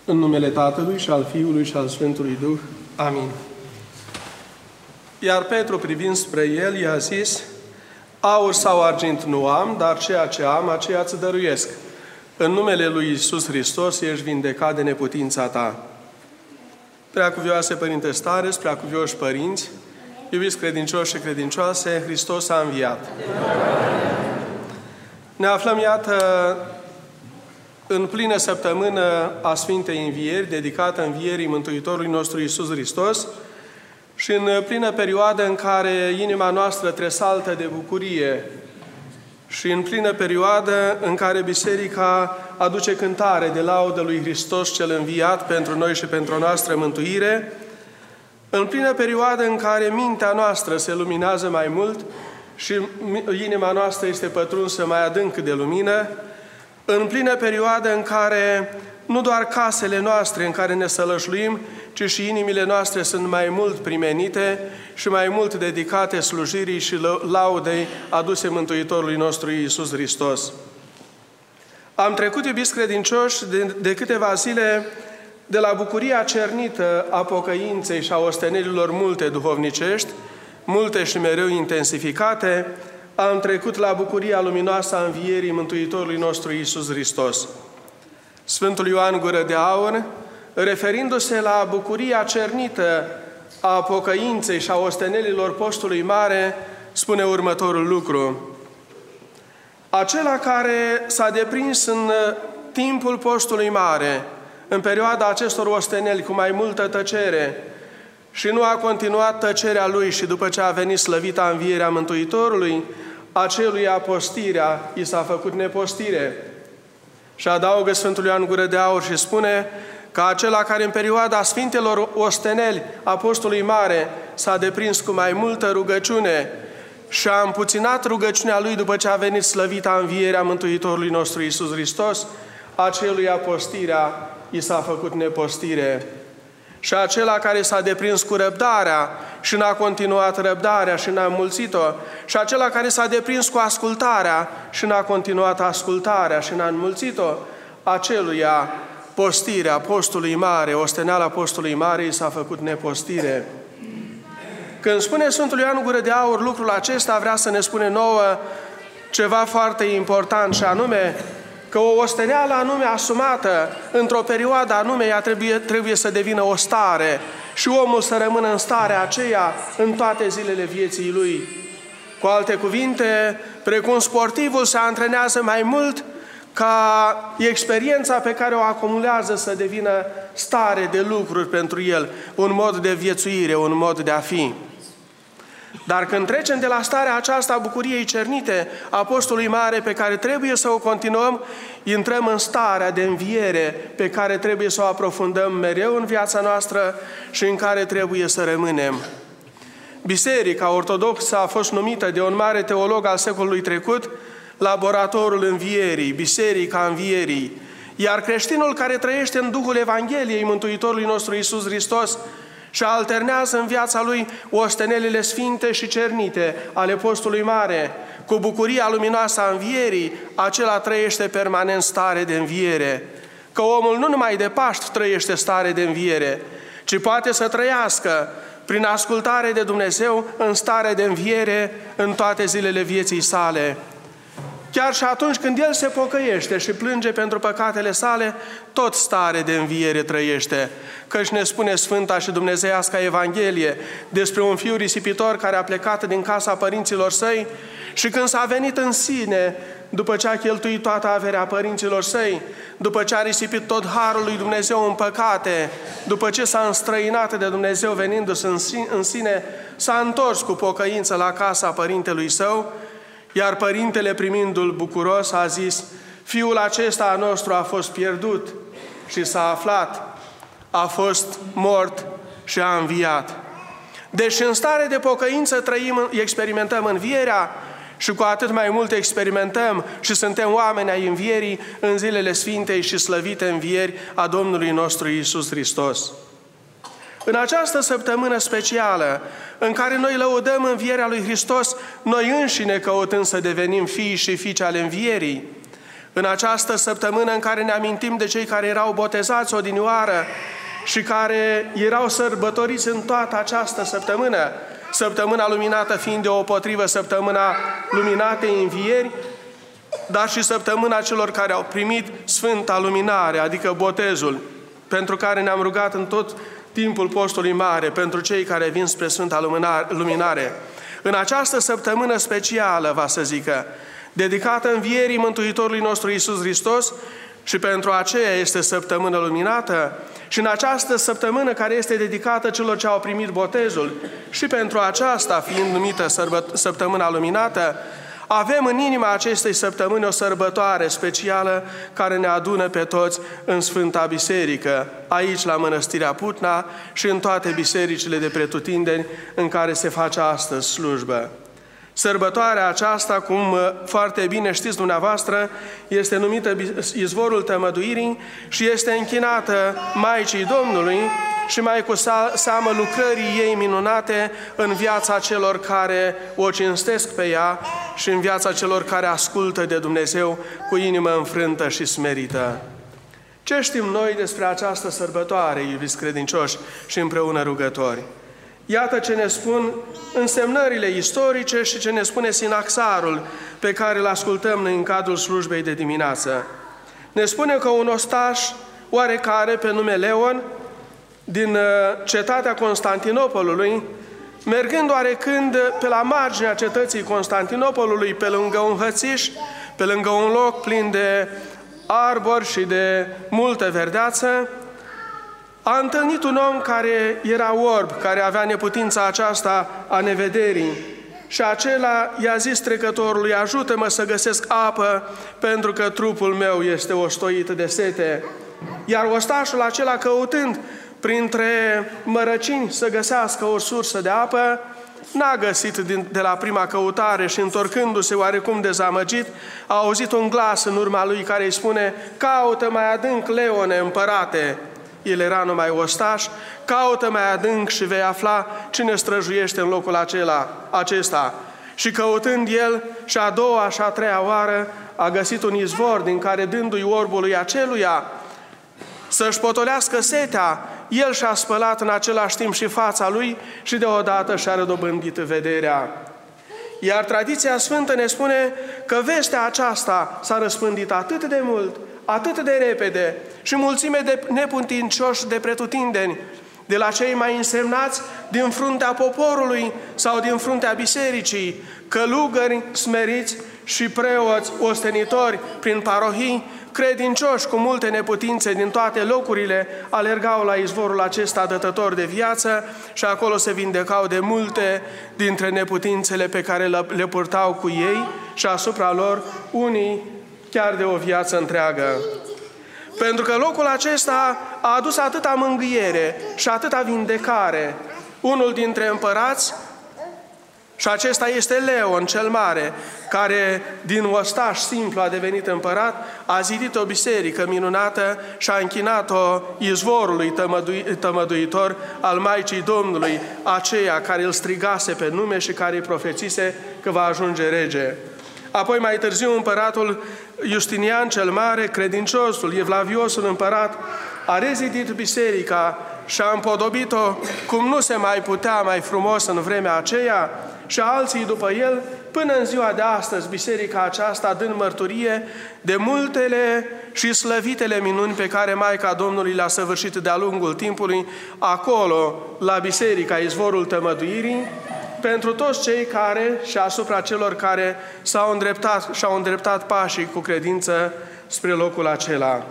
În numele Tatălui și al Fiului și al Sfântului Duh. Amin. Iar Petru, privind spre el, i-a zis: aur sau argint nu am, dar ceea ce am, aceea îți dăruiesc. În numele lui Iisus Hristos ești vindecat de neputința ta. Preacuvioase Părinte Stareț, preacuvioși părinți, iubiți credincioși și credincioase, Hristos a înviat. Ne aflăm, iată, în plină săptămână a Sfintei Învieri, dedicată învierii Mântuitorului nostru Iisus Hristos, și în plină perioadă în care inima noastră tresaltă de bucurie și în plină perioadă în care Biserica aduce cântare de laudă lui Hristos cel înviat pentru noi și pentru a noastră mântuire, în plină perioadă în care mintea noastră se luminează mai mult și inima noastră este pătrunsă mai adânc de lumină, în plină perioadă în care nu doar casele noastre în care ne sălășluim, ci și inimile noastre sunt mai mult primenite și mai mult dedicate slujirii și laudei aduse Mântuitorului nostru Iisus Hristos. Am trecut, iubiți credincioși, de câteva zile de la bucuria cernită a pocăinței și a ostenelilor multe duhovnicești, multe și mereu intensificate, am trecut la bucuria luminoasă a învierii Mântuitorului nostru Iisus Hristos. Sfântul Ioan Gură de Aur, referindu-se la bucuria cernită a pocăinței și a ostenelilor postului mare, spune următorul lucru: acela care s-a deprins în timpul postului mare, în perioada acestor osteneli cu mai multă tăcere, și nu a continuat tăcerea lui și după ce a venit slăvita învierea Mântuitorului, aceluia postirea i s-a făcut nepostire. Și adaugă Sfântul Ioan Gură de Aur și spune că acela care în perioada Sfintelor osteneli a postului mare s-a deprins cu mai multă rugăciune și a împuținat rugăciunea lui după ce a venit slăvita învierea Mântuitorului nostru Iisus Hristos, aceluia postirea i s-a făcut nepostire. Și acela care s-a deprins cu răbdarea și n-a continuat răbdarea și n-a înmulțit-o, și acela care s-a deprins cu ascultarea și n-a continuat ascultarea și n-a înmulțit-o, aceluia postirea postului mare, osteneala postului mare, i s-a făcut nepostire. Când spune Sfântul Ioan Gură de Aur lucrul acesta, vrea să ne spune nouă ceva foarte important, și anume că o osteneală anume asumată într-o perioadă anume, ea trebuie să devină o stare și omul să rămână în starea aceea în toate zilele vieții lui. Cu alte cuvinte, precum sportivul se antrenează mai mult ca experiența pe care o acumulează să devină stare de lucruri pentru el, un mod de viețuire, un mod de a fi. Dar când trecem de la starea aceasta a bucuriei cernite a postului mare pe care trebuie să o continuăm, intrăm în starea de înviere pe care trebuie să o aprofundăm mereu în viața noastră și în care trebuie să rămânem. Biserica Ortodoxă a fost numită de un mare teolog al secolului trecut laboratorul învierii, Biserica Învierii, iar creștinul care trăiește în Duhul Evangheliei Mântuitorului nostru Iisus Hristos și alternează în viața lui ostenelile sfinte și cernite ale postului mare cu bucuria luminoasă a învierii, acela trăiește permanent stare de înviere. Că omul nu numai de Paști trăiește stare de înviere, ci poate să trăiască prin ascultare de Dumnezeu în stare de înviere în toate zilele vieții sale. Chiar și atunci când el se pocăiește și plânge pentru păcatele sale, tot stare de înviere trăiește. Căci ne spune Sfânta și Dumnezeiasca Evanghelie despre un fiu risipitor care a plecat din casa părinților săi și când s-a venit în sine, după ce a cheltuit toată averea părinților săi, după ce a risipit tot harul lui Dumnezeu în păcate, după ce s-a înstrăinat de Dumnezeu venindu-se în sine, s-a întors cu pocăință la casa părintelui său, iar părintele, primindu-l bucuros, a zis: fiul acesta al nostru a fost pierdut și s-a aflat, a fost mort și a înviat. Deci în stare de pocăință experimentăm învierea și cu atât mai mult experimentăm și suntem oameni ai învierii în zilele sfintei și slăvite învieri a Domnului nostru Iisus Hristos. În această săptămână specială, în care noi lăudăm învierea lui Hristos, noi înșine căutând să devenim fii și fiice ale învierii, În această săptămână în care ne amintim de cei care erau botezați odinioară și care erau sărbătoriți în toată această săptămână, săptămâna luminată fiind deopotrivă săptămâna luminatei învieri, dar și săptămâna celor care au primit Sfânta Luminare, adică botezul, pentru care ne-am rugat în tot timpul postului mare, pentru cei care vin spre Sfânta Luminare. În această săptămână specială, va să zică, dedicată învierii Mântuitorului nostru Iisus Hristos, și pentru aceea este săptămână luminată, și în această săptămână care este dedicată celor ce au primit botezul, și pentru aceasta fiind numită săptămâna luminată, avem în inima acestei săptămâni o sărbătoare specială care ne adună pe toți în Sfânta Biserică, aici la Mănăstirea Putna și în toate bisericile de pretutindeni în care se face astăzi slujbă. Sărbătoarea aceasta, cum foarte bine știți dumneavoastră, este numită Izvorul Tămăduirii și este închinată Maicii Domnului și mai cu seamă lucrării ei minunate în viața celor care o cinstesc pe ea și în viața celor care ascultă de Dumnezeu cu inimă înfrântă și smerită. Ce știm noi despre această sărbătoare, iubiți credincioși și împreună rugători? Iată ce ne spun însemnările istorice și ce ne spune sinaxarul pe care îl ascultăm noi în cadrul slujbei de dimineață. Ne spune că un ostaș oarecare pe nume Leon, din cetatea Constantinopolului, mergând oarecând pe la marginea cetății Constantinopolului, pe lângă un hățiș, pe lângă un loc plin de arbori și de multă verdeață, a întâlnit un om care era orb, care avea neputința aceasta a nevederii. Și acela i-a zis trecătorului: ajută-mă să găsesc apă, pentru că trupul meu este ostoit de sete. Iar ostașul acela, căutând printre mărăcini să găsească o sursă de apă, n-a găsit de la prima căutare și, întorcându-se oarecum dezamăgit, a auzit un glas în urma lui care îi spune: caută mai adânc, Leone, împărate. El era numai ostaș, caută mai adânc și vei afla cine străjuiește în locul acesta. Și căutând el și a doua și a treia oară, a găsit un izvor din care, dându-i orbului aceluia să-și potolească setea, el și-a spălat în același timp și fața lui și deodată și-a redobândit vederea. Iar tradiția sfântă ne spune că vestea aceasta s-a răspândit atât de mult, atât de repede și mulțime de neputincioși de pretutindeni, de la cei mai însemnați din fruntea poporului sau din fruntea bisericii, călugări smeriți și preoți ostenitori prin parohii, credincioși cu multe neputințe din toate locurile, alergau la izvorul acesta dătător de viață și acolo se vindecau de multe dintre neputințele pe care le purtau cu ei și asupra lor unii chiar de o viață întreagă. Pentru că locul acesta a adus atâta mângâiere și atâta vindecare. Unul dintre împărați, și acesta este Leon cel Mare, care din ostaș simplu a devenit împărat, a zidit o biserică minunată și a închinat-o izvorului tămăduitor al Maicii Domnului, aceea care îl strigase pe nume și care îi profețise că va ajunge rege. Apoi mai târziu împăratul Justinian cel Mare, credinciosul, evlaviosul împărat, a rezidit biserica și a împodobit-o cum nu se mai putea mai frumos în vremea aceea, și alții după el, până în ziua de astăzi, biserica aceasta dând mărturie de multele și slăvitele minuni pe care Maica Domnului le-a săvârșit de-a lungul timpului, acolo, la biserica Izvorul Tămăduirii, pentru toți cei care și asupra celor care și-au îndreptat pașii cu credință spre locul acela.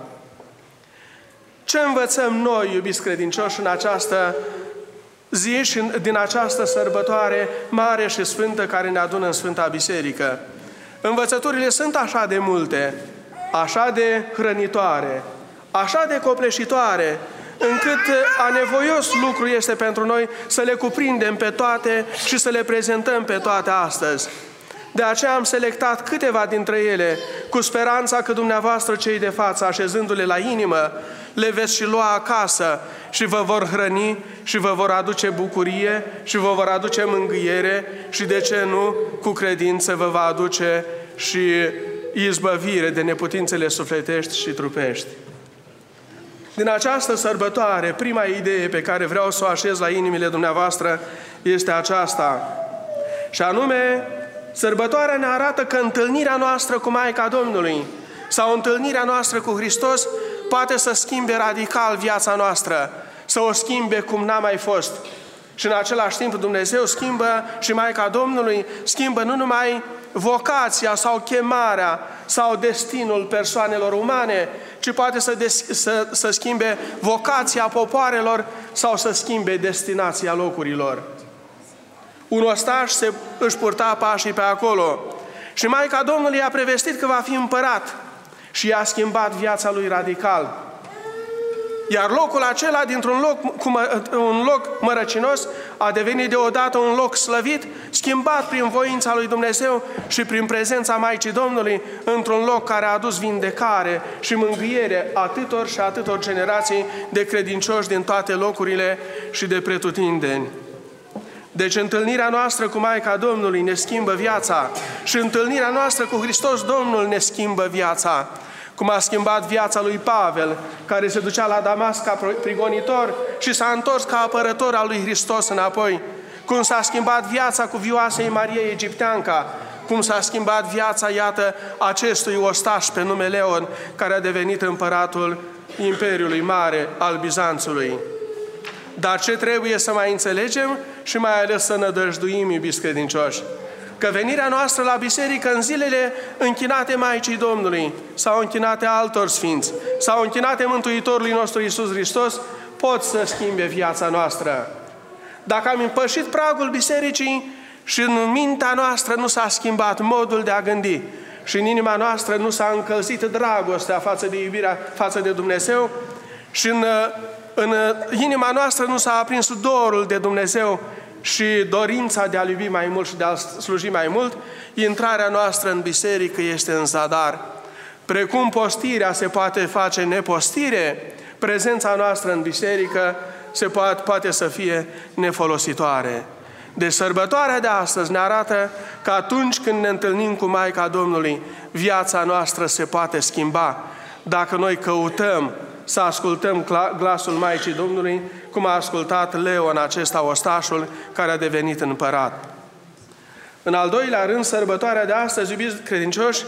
Ce învățăm noi, iubiți credincioși, în această zi și din această sărbătoare mare și sfântă care ne adună în Sfânta Biserică? Învățăturile sunt așa de multe, așa de hrănitoare, așa de copleșitoare, încât anevoios lucru este pentru noi să le cuprindem pe toate și să le prezentăm pe toate astăzi. De aceea am selectat câteva dintre ele, cu speranța că dumneavoastră, cei de față, așezându-le la inimă, le veți și lua acasă și vă vor hrăni și vă vor aduce bucurie și vă vor aduce mângâiere și, de ce nu, cu credință vă va aduce și izbăvire de neputințele sufletești și trupești. Din această sărbătoare, prima idee pe care vreau să o așez la inimile dumneavoastră este aceasta. Și anume, sărbătoarea ne arată că întâlnirea noastră cu Maica Domnului sau întâlnirea noastră cu Hristos poate să schimbe radical viața noastră, să o schimbe cum n-a mai fost. Și în același timp Dumnezeu schimbă și Maica Domnului schimbă nu numai vocația sau chemarea sau destinul persoanelor umane, ci poate să schimbe vocația popoarelor sau să schimbe destinația locurilor. Un ostaș își purta pașii pe acolo și Maica Domnului a prevestit că va fi împărat și i-a schimbat viața lui radical. Iar locul acela, un loc mărăcinos, a devenit deodată un loc slăvit, schimbat prin voința lui Dumnezeu și prin prezența Maicii Domnului, într-un loc care a adus vindecare și mângâiere atâtor și atâtor generații de credincioși din toate locurile și de pretutindeni. Deci întâlnirea noastră cu Maica Domnului ne schimbă viața și întâlnirea noastră cu Hristos Domnul ne schimbă viața. Cum a schimbat viața lui Pavel, care se ducea la Damasc ca prigonitor și s-a întors ca apărător al lui Hristos înapoi. Cum s-a schimbat viața cuvioasei Mariei Egipteanca, cum s-a schimbat viața, iată, acestui ostaș pe nume Leon, care a devenit împăratul Imperiului Mare al Bizanțului. Dar ce trebuie să mai înțelegem și mai ales să nădăjduim, iubiți credincioși? Că venirea noastră la biserică în zilele închinate Maicii Domnului sau închinate altor sfinți sau închinate Mântuitorului nostru Iisus Hristos pot să schimbe viața noastră. Dacă am împășit pragul bisericii și în mintea noastră nu s-a schimbat modul de a gândi și în inima noastră nu s-a încălzit dragostea față de iubirea față de Dumnezeu și în inima noastră nu s-a aprins dorul de Dumnezeu și dorința de a iubi mai mult și de a sluji mai mult, intrarea noastră în biserică este în zadar. Precum postirea se poate face nepostire, prezența noastră în biserică poate să fie nefolositoare. Deci sărbătoarea de astăzi ne arată că atunci când ne întâlnim cu Maica Domnului, viața noastră se poate schimba. Dacă noi căutăm să ascultăm glasul Maicii Domnului, cum a ascultat Leon, acesta ostașul, care a devenit împărat. În al doilea rând, sărbătoarea de astăzi, iubiți credincioși,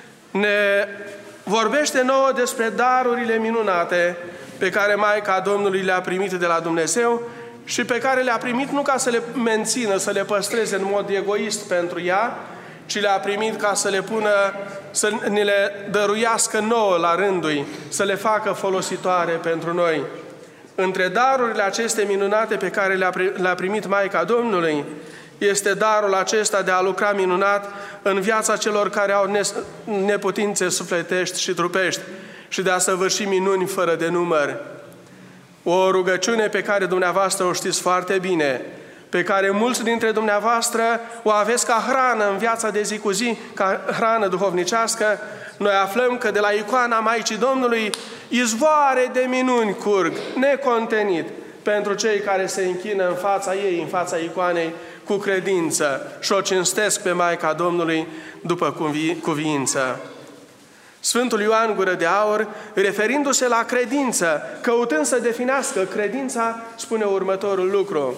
ne vorbește nouă despre darurile minunate pe care Maica Domnului le-a primit de la Dumnezeu și pe care le-a primit nu ca să le mențină, să le păstreze în mod egoist pentru ea, ci le-a primit ca să le pună, să ne le dăruiască nouă la rândul, să le facă folositoare pentru noi. Între darurile aceste minunate pe care le-a primit Maica Domnului, este darul acesta de a lucra minunat în viața celor care au neputințe sufletești și trupești și de a săvârși minuni fără de număr. O rugăciune pe care dumneavoastră o știți foarte bine, pe care mulți dintre dumneavoastră o aveți ca hrană în viața de zi cu zi, ca hrană duhovnicească, noi aflăm că de la icoana Maicii Domnului izvoare de minuni curg, necontenit, pentru cei care se închină în fața ei, în fața icoanei, cu credință și o cinstesc pe Maica Domnului după cuviință. Sfântul Ioan Gură de Aur, referindu-se la credință, căutând să definească credința, spune următorul lucru.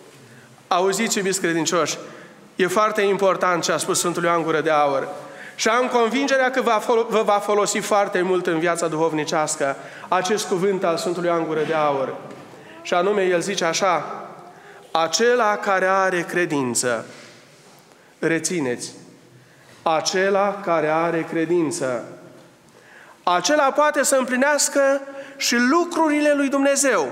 Auziți, iubiți credincioși, e foarte important ce a spus Sfântul Ioan Gură de Aur și am convingerea că vă va folosi foarte mult în viața duhovnicească acest cuvânt al Sfântului Ioan Gură de Aur. Și anume, el zice așa: acela care are credință, rețineți, acela care are credință, acela poate să împlinească și lucrurile lui Dumnezeu.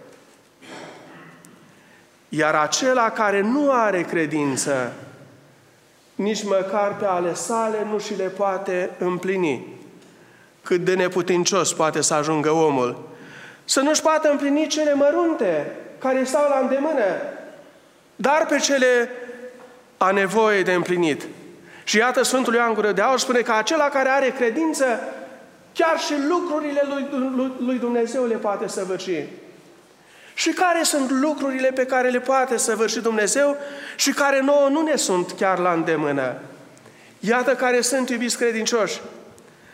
Iar acela care nu are credință, nici măcar pe ale sale nu și le poate împlini. Cât de neputincios poate să ajungă omul. Să nu-și poată împlini cele mărunte care stau la îndemână, dar pe cele a nevoie de împlinit. Și iată, Sfântul Ioan Gură de Aur spune că acela care are credință, chiar și lucrurile lui Dumnezeu le poate săvârși. Și care sunt lucrurile pe care le poate săvârși Dumnezeu și care nouă nu ne sunt chiar la îndemână? Iată care sunt, iubiți credincioși.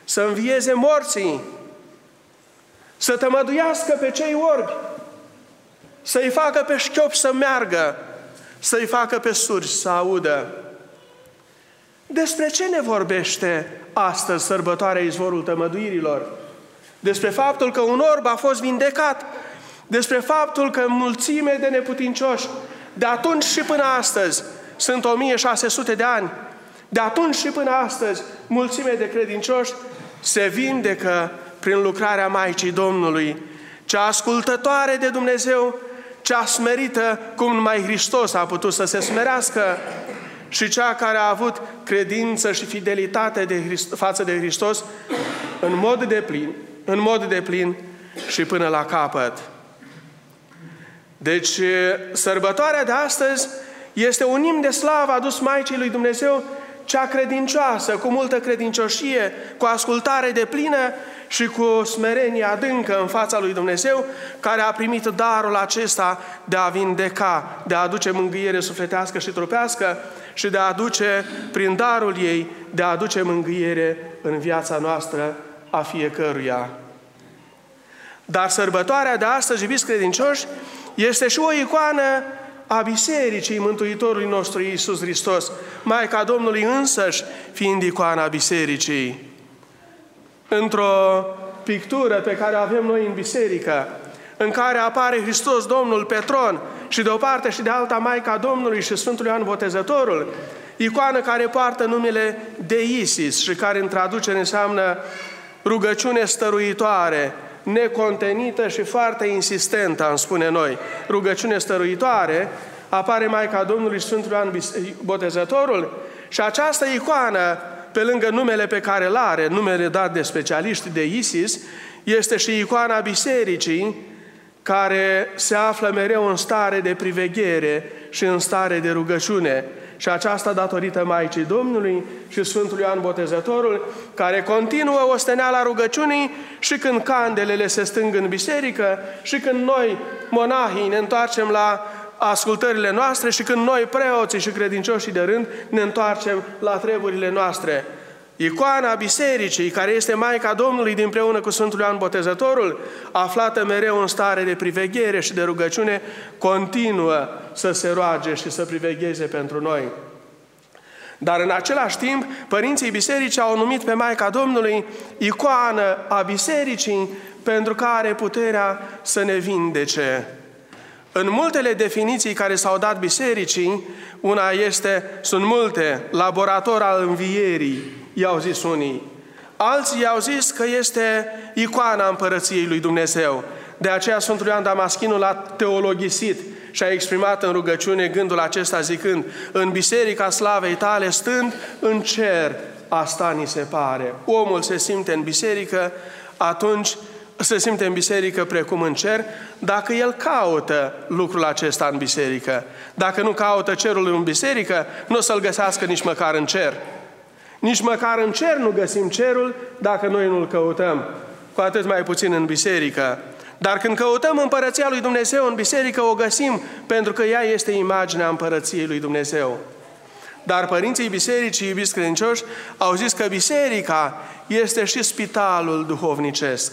să învieze morții, să tămăduiască pe cei orbi, să-i facă pe șchiopi să meargă, să-i facă pe surzi să audă. Despre ce ne vorbește astăzi sărbătoarea Izvorul Tămăduirilor? Despre faptul că un orb a fost vindecat, despre faptul că mulțime de neputincioși, de atunci și până astăzi, sunt 1600 de ani, de atunci și până astăzi, mulțime de credincioși se vindecă prin lucrarea Maicii Domnului, cea ascultătoare de Dumnezeu, cea smerită cum numai Hristos a putut să se smerească și cea care a avut credință și fidelitate față de Hristos în mod deplin și până la capăt. Deci, sărbătoarea de astăzi este un imn de slavă adus Maicii lui Dumnezeu, cea credincioasă, cu multă credincioșie, cu ascultare deplină și cu smerenie adâncă în fața lui Dumnezeu, care a primit darul acesta de a vindeca, de a aduce mângâiere sufletească și trupească și de a aduce, prin darul ei, de a aduce mângâiere în viața noastră a fiecăruia. Dar sărbătoarea de astăzi, iubiți credincioși, este și o icoană a Bisericii Mântuitorului nostru Iisus Hristos, Maica Domnului însăși fiind icoana Bisericii. Într-o pictură pe care o avem noi în biserică, în care apare Hristos Domnul pe tron și de o parte și de alta Maica Domnului și Sfântul Ioan Botezătorul, icoană care poartă numele de Isis și care în traducere înseamnă rugăciune stăruitoare, necontenită și foarte insistentă, am spune noi. Rugăciune stăruitoare, apare Maica Domnului Sfântul Ioan Botezătorul și această icoană, pe lângă numele pe care îl are, numele dat de specialiști de Isis, este și icoana Bisericii, care se află mereu în stare de priveghere și în stare de rugăciune. Și aceasta datorită Maicii Domnului și Sfântului Ioan Botezătorul, care continuă osteneala rugăciunii și când candelele se stâng în biserică și când noi, monahii, ne întoarcem la ascultările noastre și când noi, preoții și credincioșii de rând, ne întoarcem la treburile noastre. Icoana Bisericii, care este Maica Domnului dinpreună cu Sfântul Ioan Botezătorul, aflată mereu în stare de priveghere și de rugăciune, continuă să se roage și să privegheze pentru noi. Dar în același timp, părinții Bisericii au numit pe Maica Domnului icoană a Bisericii pentru că are puterea să ne vindece. În multele definiții care s-au dat Bisericii, sunt multe, laborator al învierii, i-au zis unii. Alții i-au zis că este icoana Împărăției lui Dumnezeu. De aceea Sfântul Ioan Damaschinul l-a teologisit și a exprimat în rugăciune gândul acesta zicând: în biserica slavei tale stând, în cer asta ni se pare. Omul se simte în biserică, atunci se simte în biserică precum în cer, dacă el caută lucrul acesta în biserică. Dacă nu caută cerul în biserică, nu o să-l găsească nici măcar în cer. Nici măcar în cer nu găsim cerul dacă noi nu-l căutăm, cu atât mai puțin în biserică. Dar când căutăm Împărăția lui Dumnezeu în biserică, o găsim, pentru că ea este imaginea Împărăției lui Dumnezeu. Dar părinții bisericii, iubiți credincioși, au zis că biserica este și spitalul duhovnicesc.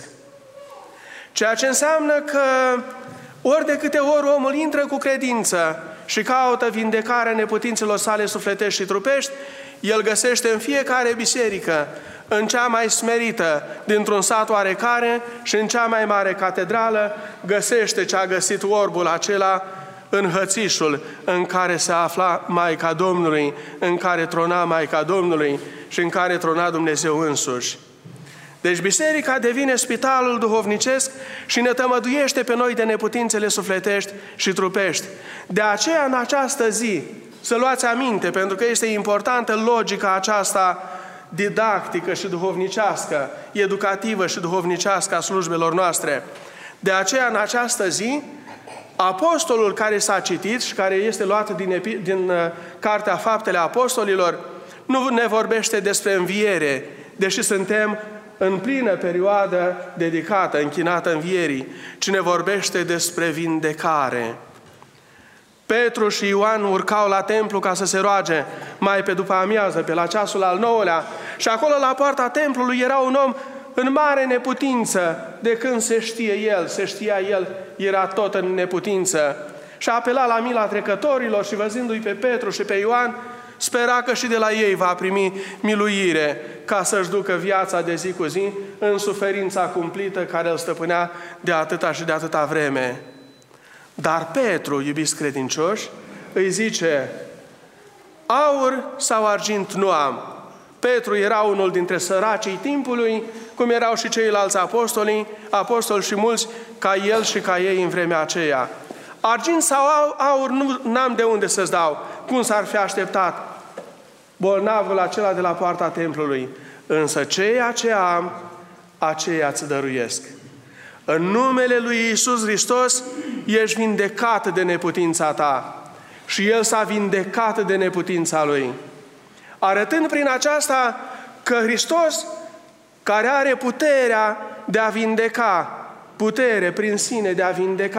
Ceea ce înseamnă că ori de câte ori omul intră cu credință și caută vindecarea neputințelor sale sufletești și trupești, el găsește în fiecare biserică, în cea mai smerită dintr-un sat oarecare și în cea mai mare catedrală, găsește ce a găsit orbul acela în hățișul în care se afla Maica Domnului, în care trona Maica Domnului și în care trona Dumnezeu însuși. Deci biserica devine spitalul duhovnicesc și ne tămăduiește pe noi de neputințele sufletești și trupești. De aceea, în această zi, să luați aminte, pentru că este importantă logica aceasta didactică și duhovnicească, educativă și duhovnicească a slujbelor noastre. De aceea, în această zi, apostolul care s-a citit și care este luat din Cartea Faptele Apostolilor, nu ne vorbește despre înviere, deși suntem în plină perioadă dedicată, închinată învierii, ci ne vorbește despre vindecare. Petru și Ioan urcau la templu ca să se roage mai pe după amiază, pe la ceasul al 9-lea. Și acolo la poarta templului era un om în mare neputință, de când se știa el, era tot în neputință. Și apela la mila trecătorilor și văzându-i pe Petru și pe Ioan, spera că și de la ei va primi miluire, ca să-și ducă viața de zi cu zi în suferința cumplită care îl stăpânea de atâta și de atâta vreme. Dar Petru, iubiți credincioși, îi zice: aur sau argint nu am. Petru era unul dintre săracii timpului, cum erau și ceilalți apostoli și mulți ca el și ca ei în vremea aceea. Argint sau aur n-am de unde să-ți dau, cum s-ar fi așteptat bolnavul acela de la poarta templului. Însă ceea ce am, aceea îți dăruiesc. În numele lui Iisus Hristos ești vindecat de neputința ta. Și El s-a vindecat de neputința Lui. Arătând prin aceasta că Hristos, care are puterea de a vindeca, putere prin sine de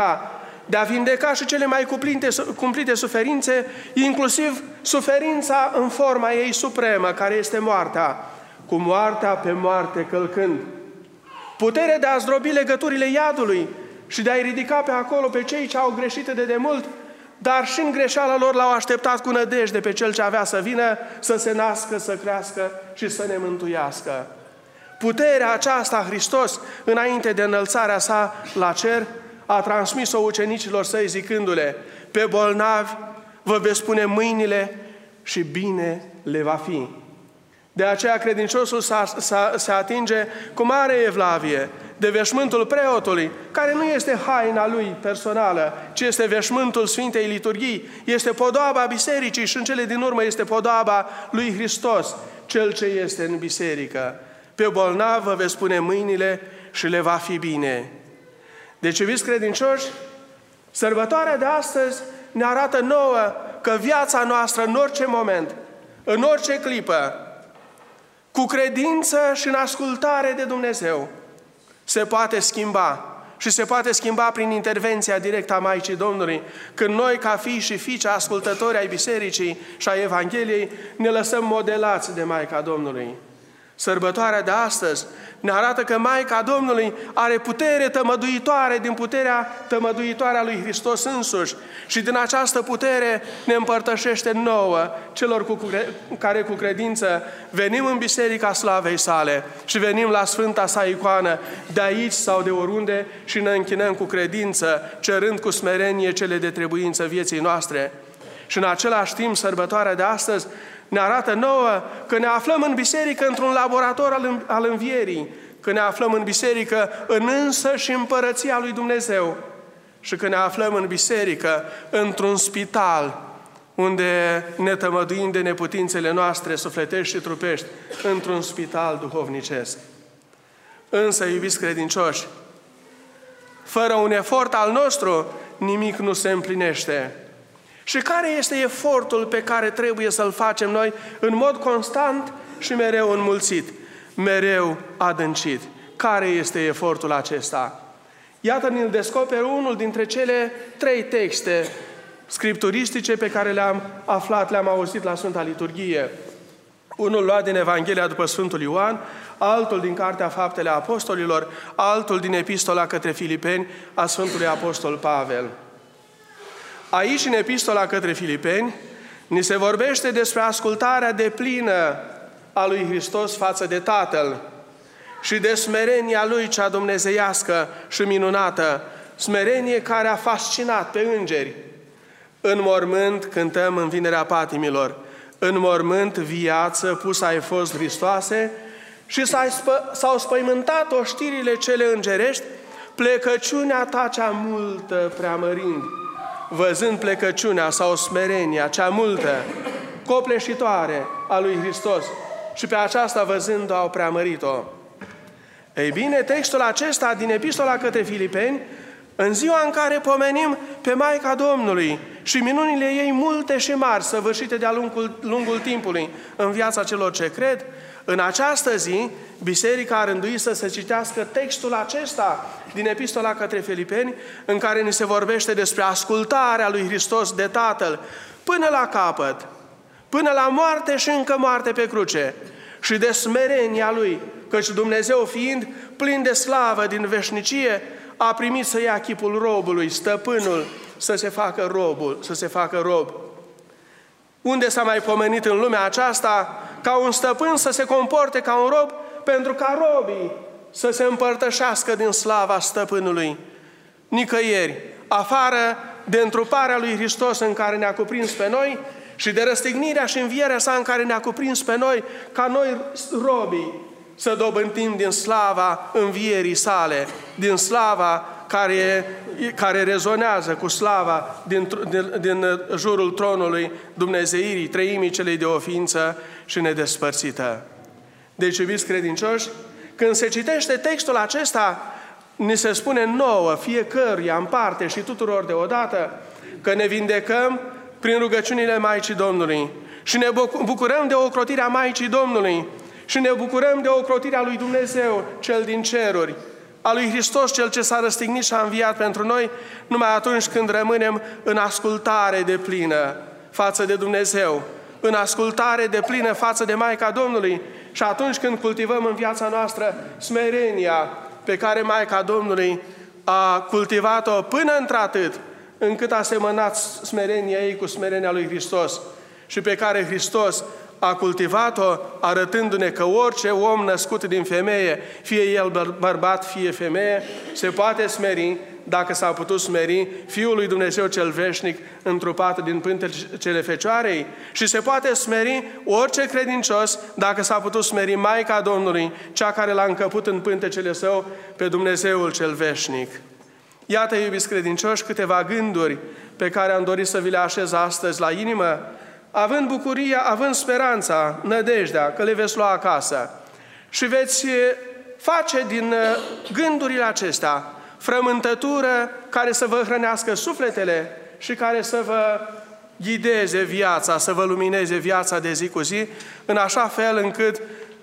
a vindeca și cele mai cumplite suferințe, inclusiv suferința în forma ei supremă, care este moartea, cu moartea pe moarte călcând. Puterea de a zdrobi legăturile iadului și de a-i ridica pe acolo pe cei ce au greșit de demult, dar și în greșeala lor l-au așteptat cu nădejde pe Cel ce avea să vină, să se nască, să crească și să ne mântuiască. Puterea aceasta, Hristos, înainte de înălțarea sa la cer, a transmis-o ucenicilor săi zicându-le: pe bolnavi vă veți pune mâinile și bine le va fi. De aceea credinciosul se atinge cu mare evlavie de veșmântul preotului, care nu este haina lui personală, ci este veșmântul Sfintei Liturghii, este podoaba bisericii și în cele din urmă este podoaba lui Hristos, Cel ce este în biserică. Pe bolnav vă veți pune mâinile și le va fi bine. Deci, iubiți credincioși, sărbătoarea de astăzi ne arată nouă că viața noastră în orice moment, în orice clipă, cu credință și în ascultare de Dumnezeu, se poate schimba. Și se poate schimba prin intervenția directă a Maicii Domnului, când noi, ca fii și fiice ascultători ai Bisericii și a Evangheliei, ne lăsăm modelați de Maica Domnului. Sărbătoarea de astăzi ne arată că Maica Domnului are putere tămăduitoare din puterea tămăduitoare a lui Hristos însuși și din această putere ne împărtășește nouă, celor care cu credință venim în Biserica Slavei Sale și venim la Sfânta sa icoană de aici sau de oriunde și ne închinăm cu credință, cerând cu smerenie cele de trebuință vieții noastre. Și în același timp, sărbătoarea de astăzi ne arată nouă că ne aflăm în biserică într-un laborator al învierii, că ne aflăm în biserică în însăși împărăția lui Dumnezeu și că ne aflăm în biserică într-un spital unde ne tămăduim de neputințele noastre sufletești și trupești, într-un spital duhovnicesc. Însă, iubiți credincioși, fără un efort al nostru, nimic nu se împlinește. Și care este efortul pe care trebuie să-l facem noi în mod constant și mereu înmulțit, mereu adâncit? Care este efortul acesta? Iată, ne-l descoperă unul dintre cele 3 texte scripturistice pe care le-am aflat, le-am auzit la Sfânta Liturghie. Unul luat din Evanghelia după Sfântul Ioan, altul din Cartea Faptele Apostolilor, altul din Epistola către Filipeni a Sfântului Apostol Pavel. Aici, în Epistola către Filipeni, ni se vorbește despre ascultarea deplină a lui Hristos față de Tatăl și de smerenia Lui cea dumnezeiască și minunată, smerenie care a fascinat pe îngeri. În mormânt cântăm învinerea patimilor, în mormânt viață pusă ai fost Hristoase și s-au spăimântat oștirile cele îngerești, plecăciunea ta cea multă preamărind. Văzând plecăciunea sau smerenia cea multă, copleșitoare a lui Hristos și pe aceasta văzând-o au preamărit-o. Ei bine, textul acesta din Epistola către Filipeni, în ziua în care pomenim pe Maica Domnului și minunile ei multe și mari, săvârșite de-a lungul timpului în viața celor ce cred, În această zi, biserica a rânduit să se citească textul acesta din Epistola către Filipeni, în care ni se vorbește despre ascultarea lui Hristos de Tatăl până la capăt, până la moarte și încă moarte pe cruce, și de smerenia Lui, căci Dumnezeu, fiind plin de slavă din veșnicie, a primit să ia chipul robului, stăpânul, să se facă rob. Unde s-a mai pomenit în lumea aceasta ca un stăpân să se comporte ca un rob, pentru ca robii să se împărtășească din slava stăpânului? Nicăieri, afară de întruparea lui Hristos în care ne-a cuprins pe noi și de răstignirea și învierea sa în care ne-a cuprins pe noi, ca noi robii să dobândim din slava învierii sale, din slava care rezonează cu slava din jurul tronului Dumnezeirii, treimii celei de o ființă și nedespărțită. Deci, iubiți credincioși, când se citește textul acesta, ni se spune nouă, fiecăruia în parte și tuturor deodată, că ne vindecăm prin rugăciunile Maicii Domnului și ne bucurăm de ocrotirea Maicii Domnului și ne bucurăm de ocrotirea lui Dumnezeu, Cel din ceruri, a lui Hristos, Cel ce s-a răstignit și a înviat pentru noi, numai atunci când rămânem în ascultare deplină față de Dumnezeu, în ascultare deplină față de Maica Domnului și atunci când cultivăm în viața noastră smerenia pe care Maica Domnului a cultivat-o până într-atât încât a semănat smerenia ei cu smerenia lui Hristos și pe care Hristos a cultivat-o arătându-ne că orice om născut din femeie, fie el bărbat, fie femeie, se poate smeri dacă s-a putut smeri Fiul lui Dumnezeu cel veșnic întrupat din pântecele Fecioarei și se poate smeri orice credincios dacă s-a putut smeri Maica Domnului, cea care l-a încăput în pântecele său pe Dumnezeul cel veșnic. Iată, iubiți credincioși, câteva gânduri pe care am dorit să vi le așez astăzi la inimă, având bucuria, având speranța, nădejdea că le veți lua acasă și veți face din gândurile acestea frământătură care să vă hrănească sufletele și care să vă ghideze viața, să vă lumineze viața de zi cu zi, în așa fel încât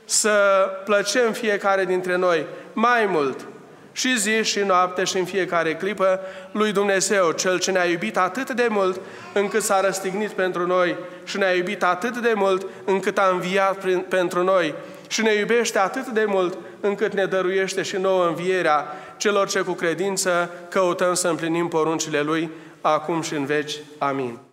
să plăcem fiecare dintre noi mai mult și zi și noapte și în fiecare clipă lui Dumnezeu, Cel ce ne-a iubit atât de mult încât s-a răstignit pentru noi și ne-a iubit atât de mult încât a înviat pentru noi și ne iubește atât de mult încât ne dăruiește și nouă învierea celor ce cu credință căutăm să împlinim poruncile Lui acum și în veci. Amin.